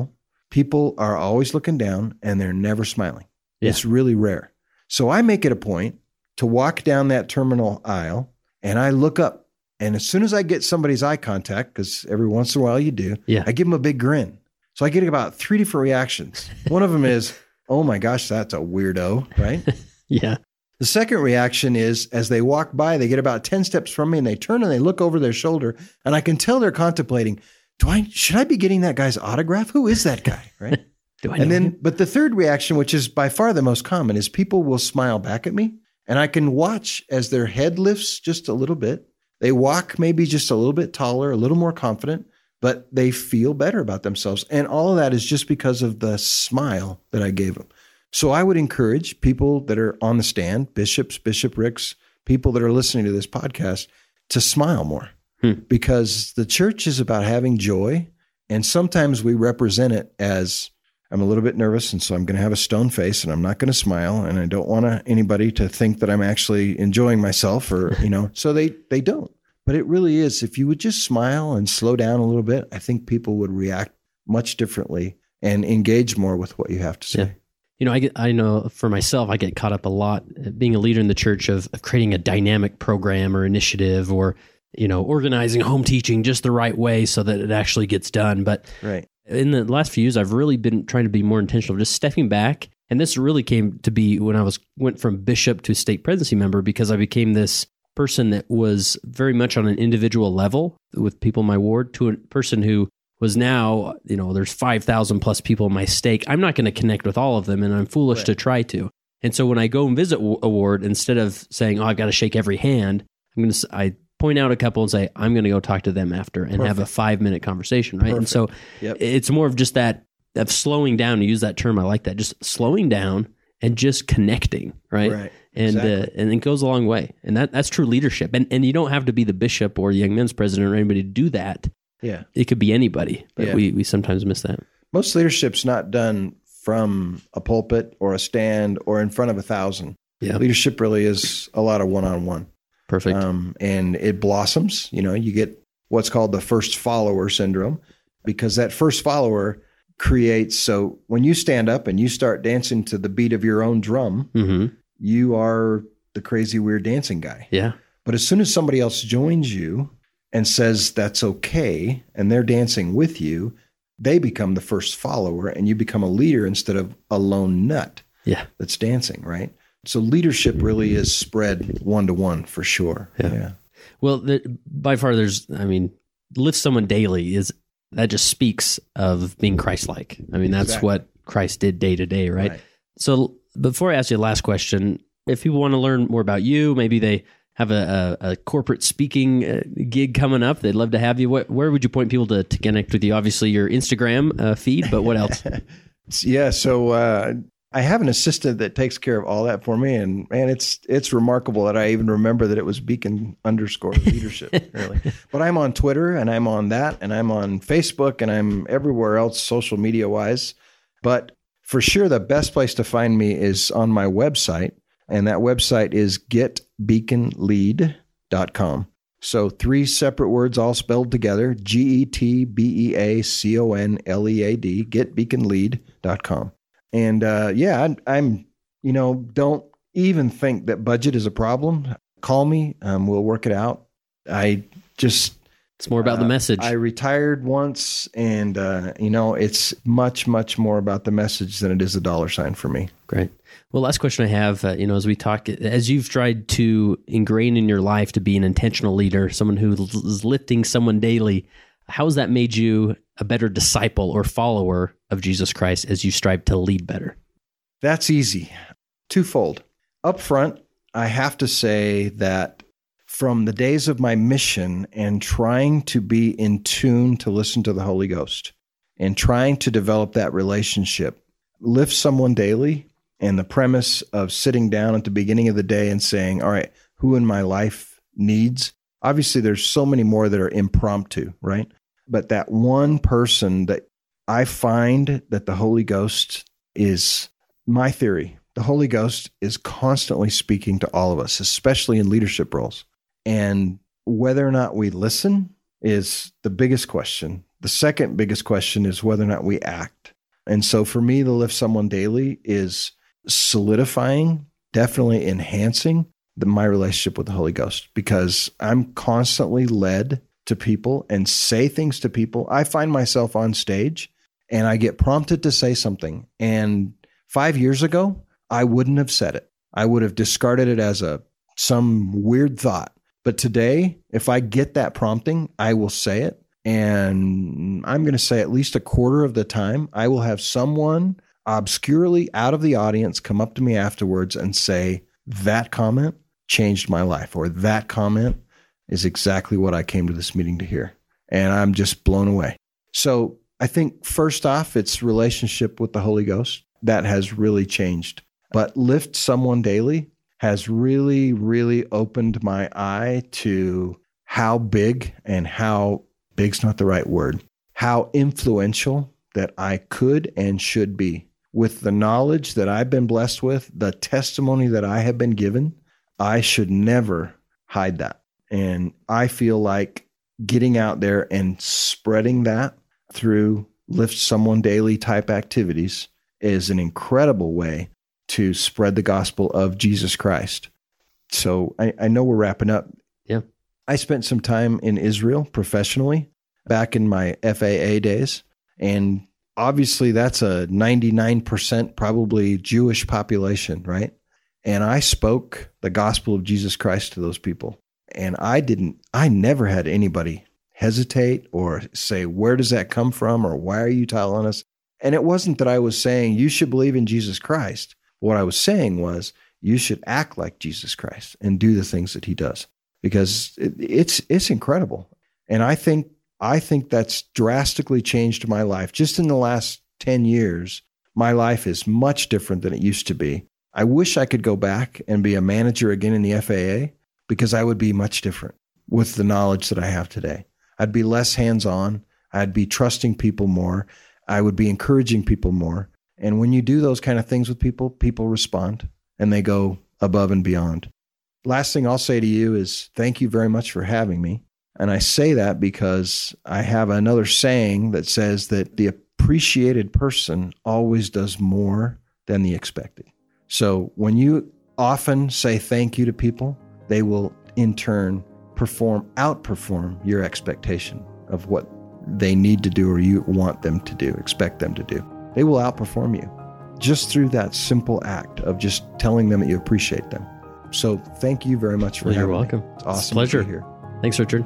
Speaker 3: people are always looking down and they're never smiling.
Speaker 2: Yeah.
Speaker 3: It's really rare. So I make it a point to walk down that terminal aisle and I look up. And as soon as I get somebody's eye contact, because every once in a while you do,
Speaker 2: yeah.
Speaker 3: I give them a big grin. So I get about three different reactions. One of them is, oh my gosh, that's a weirdo, right?
Speaker 2: Yeah.
Speaker 3: The second reaction is as they walk by, they get about ten steps from me and they turn and they look over their shoulder and I can tell they're contemplating, do I, should I be getting that guy's autograph? Who is that guy? Right.
Speaker 2: Do I know
Speaker 3: and then,
Speaker 2: him?
Speaker 3: But the third reaction, which is by far the most common, is people will smile back at me and I can watch as their head lifts just a little bit. They walk maybe just a little bit taller, a little more confident, but they feel better about themselves. And all of that is just because of the smile that I gave them. So I would encourage people that are on the stand, bishops, bishoprics, people that are listening to this podcast, to smile more hmm. because the church is about having joy. And sometimes we represent it as, I'm a little bit nervous, and so I'm going to have a stone face and I'm not going to smile. And I don't want to, anybody to think that I'm actually enjoying myself or, you know, so they, they don't. But it really is. If you would just smile and slow down a little bit, I think people would react much differently and engage more with what you have to say.
Speaker 2: Yeah. You know, I get, I know for myself, I get caught up a lot being a leader in the church of, of creating a dynamic program or initiative or, you know, organizing home teaching just the right way so that it actually gets done. But
Speaker 3: right.
Speaker 2: in the last few years, I've really been trying to be more intentional, just stepping back. And this really came to be when I was went from bishop to state presidency member, because I became this person that was very much on an individual level with people in my ward to a person who was now, you know, there's five thousand plus people in my stake. I'm not going to connect with all of them, and I'm foolish right. to try to. And so when I go and visit a ward, instead of saying, oh, I've got to shake every hand, I'm going to, I point out a couple and say, I'm going to go talk to them after and Perfect. have a five minute conversation, right? Perfect. And so yep. it's more of just that, of slowing down, to use that term, I like that, just slowing down and just connecting, right?
Speaker 3: Right.
Speaker 2: And
Speaker 3: exactly.
Speaker 2: uh, and it goes a long way. And that that's true leadership. And and you don't have to be the bishop or the young men's president or anybody to do that.
Speaker 3: Yeah.
Speaker 2: It could be anybody, but yeah. we, we sometimes miss that.
Speaker 3: Most leadership's not done from a pulpit or a stand or in front of a thousand.
Speaker 2: Yeah.
Speaker 3: Leadership really is a lot of one-on-one.
Speaker 2: Perfect.
Speaker 3: Um, and it blossoms. You know, you get what's called the first follower syndrome, because that first follower creates, so when you stand up and you start dancing to the beat of your own drum,
Speaker 2: mm-hmm.
Speaker 3: you are the crazy, weird dancing guy.
Speaker 2: Yeah.
Speaker 3: But as soon as somebody else joins you and says that's okay, and they're dancing with you, they become the first follower and you become a leader instead of a lone nut
Speaker 2: yeah.
Speaker 3: that's dancing, right? So leadership really is spread one-to-one for sure.
Speaker 2: Yeah.
Speaker 3: yeah.
Speaker 2: Well, the, by far there's, I mean, lift someone daily is, that just speaks of being Christ-like. I mean, that's
Speaker 3: exactly.
Speaker 2: what Christ did day to day, right?
Speaker 3: right?
Speaker 2: So before I ask you the last question, if people want to learn more about you, maybe they have a, a, a corporate speaking uh, gig coming up, they'd love to have you. What, where would you point people to, to connect with you? Obviously, your Instagram uh, feed, but what else?
Speaker 3: yeah, so uh, I have an assistant that takes care of all that for me, and man, it's it's remarkable that I even remember that it was Beacon underscore leadership, really. But I'm on Twitter, and I'm on that, and I'm on Facebook, and I'm everywhere else social media wise. But for sure, the best place to find me is on my website, and that website is get beacon lead dot com. So three separate words all spelled together, G E T B E A C O N L E A D, get beacon lead dot com. And uh, yeah, I'm, I'm, you know, don't even think that budget is a problem. Call me. Um, we'll work it out. I just...
Speaker 2: It's more about uh, the message.
Speaker 3: I retired once, and, uh, you know, it's much, much more about the message than it is a dollar sign for me.
Speaker 2: Great. Well, last question I have, uh, you know, as we talk, as you've tried to ingrain in your life to be an intentional leader, someone who is lifting someone daily, how has that made you a better disciple or follower of Jesus Christ as you strive to lead better?
Speaker 3: That's easy. Twofold. Up front, I have to say that from the days of my mission and trying to be in tune to listen to the Holy Ghost and trying to develop that relationship, lift someone daily, and the premise of sitting down at the beginning of the day and saying, all right, who in my life needs? Obviously, there's so many more that are impromptu, right? But that one person that I find that the Holy Ghost is, my theory, the Holy Ghost is constantly speaking to all of us, especially in leadership roles. And whether or not we listen is the biggest question. The second biggest question is whether or not we act. And so for me, to lift someone daily is solidifying, definitely enhancing the, my relationship with the Holy Ghost, because I'm constantly led to people and say things to people. I find myself on stage and I get prompted to say something. And five years ago, I wouldn't have said it. I would have discarded it as a some weird thought. But today, if I get that prompting, I will say it. And I'm going to say at least a quarter of the time, I will have someone obscurely out of the audience come up to me afterwards and say, that comment changed my life, or that comment is exactly what I came to this meeting to hear. And I'm just blown away. So I think first off, it's relationship with the Holy Ghost that has really changed. But Lift Someone Daily has really, really opened my eye to how big and how big's not the right word, how influential that I could and should be. With the knowledge that I've been blessed with, the testimony that I have been given, I should never hide that. And I feel like getting out there and spreading that through Lift Someone Daily type activities is an incredible way to spread the gospel of Jesus Christ. So I, I know we're wrapping up.
Speaker 2: Yeah.
Speaker 3: I spent some time in Israel professionally back in my F A A days. And obviously that's a ninety-nine percent probably Jewish population, right? And I spoke the gospel of Jesus Christ to those people. And I didn't, I never had anybody hesitate or say, where does that come from? Or why are you telling us? And it wasn't that I was saying you should believe in Jesus Christ. What I was saying was you should act like Jesus Christ and do the things that he does, because it, it's it's incredible. And I think I think that's drastically changed my life. Just in the last ten years, my life is much different than it used to be. I wish I could go back and be a manager again in the F A A, because I would be much different with the knowledge that I have today. I'd be less hands-on. I'd be trusting people more. I would be encouraging people more. And when you do those kind of things with people, people respond and they go above and beyond. Last thing I'll say to you is thank you very much for having me. And I say that because I have another saying that says that the appreciated person always does more than the expected. So when you often say thank you to people, they will in turn perform, outperform your expectation of what they need to do or you want them to do, expect them to do. They will outperform you just through that simple act of just telling them that you appreciate them. So thank you very much for
Speaker 2: well,
Speaker 3: having
Speaker 2: You're welcome.
Speaker 3: me. It's awesome
Speaker 2: it's a pleasure.
Speaker 3: to be here.
Speaker 2: Thanks, Richard.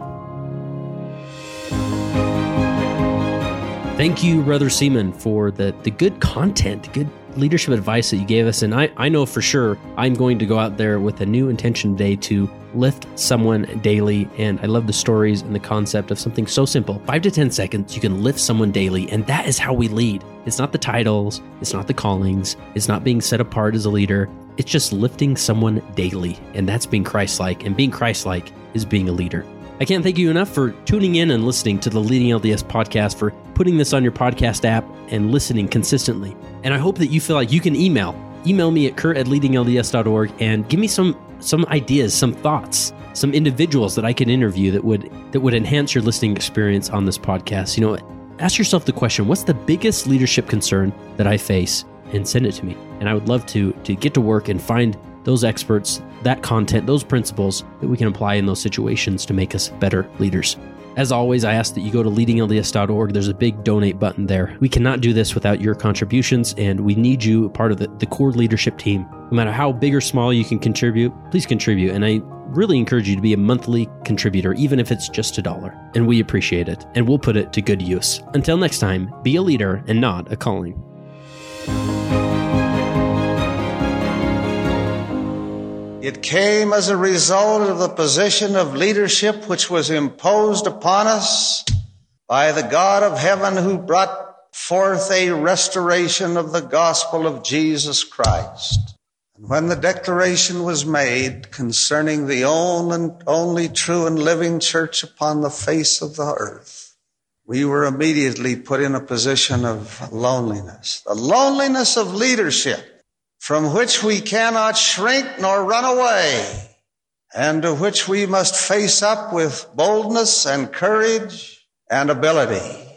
Speaker 2: Thank you, Brother Seaman, for the, the good content, good leadership advice that you gave us. And I, I know for sure I'm going to go out there with a new intention today to lift someone daily. And I love the stories and the concept of something so simple. Five to ten seconds, you can lift someone daily. And that is how we lead. It's not the titles. It's not the callings. It's not being set apart as a leader. It's just lifting someone daily. And that's being Christ-like. And being Christ-like is being a leader. I can't thank you enough for tuning in and listening to the Leading L D S podcast, for putting this on your podcast app and listening consistently. And I hope that you feel like you can email. Email me at kurt at leading L D S dot org and give me some some ideas, some thoughts, some individuals that I can interview that would that would enhance your listening experience on this podcast. You know, ask yourself the question, what's the biggest leadership concern that I face? And send it to me. And I would love to to get to work and find those experts, that content, those principles that we can apply in those situations to make us better leaders. As always, I ask that you go to leading L D S dot org. There's a big donate button there. We cannot do this without your contributions, and we need you part of the, the core leadership team. No matter how big or small you can contribute, please contribute. And I really encourage you to be a monthly contributor, even if it's just a dollar. And we appreciate it, and we'll put it to good use. Until next time, be a leader and not a calling.
Speaker 4: It came as a result of the position of leadership which was imposed upon us by the God of heaven, who brought forth a restoration of the gospel of Jesus Christ. And when the declaration was made concerning the only and only true and living church upon the face of the earth, we were immediately put in a position of loneliness, the loneliness of leadership, from which we cannot shrink nor run away, and to which we must face up with boldness and courage and ability.